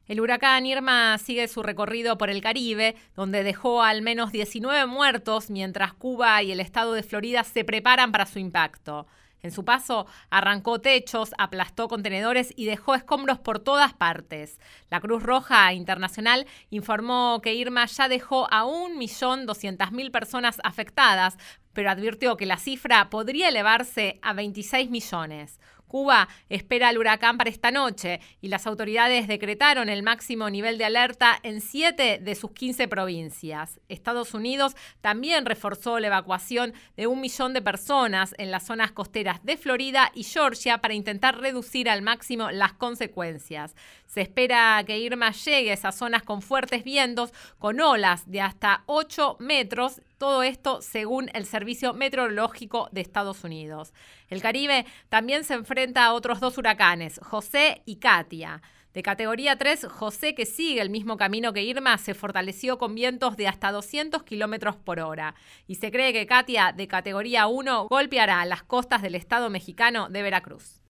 El huracán Irma sigue su recorrido por el Caribe, donde dejó al menos 19 muertos, mientras Cuba y el estado de Florida se preparan para su impacto. En su paso, arrancó techos, aplastó contenedores y dejó escombros por todas partes. La Cruz Roja Internacional informó que Irma ya dejó a 1.200.000 personas afectadas, pero advirtió que la cifra podría elevarse a 26 millones. Cuba espera al huracán para esta noche y las autoridades decretaron el máximo nivel de alerta en 7 de sus 15 provincias. Estados Unidos también reforzó la evacuación de 1 millón de personas en las zonas costeras de Florida y Georgia para intentar reducir al máximo las consecuencias. Se espera que Irma llegue a esas zonas con fuertes vientos, con olas de hasta 8 metros. Todo esto según el Servicio Meteorológico de Estados Unidos. El Caribe también se enfrenta a otros 2 huracanes, José y Katia. De categoría 3, José, que sigue el mismo camino que Irma, se fortaleció con vientos de hasta 200 kilómetros por hora. Y se cree que Katia, de categoría 1, golpeará las costas del estado mexicano de Veracruz.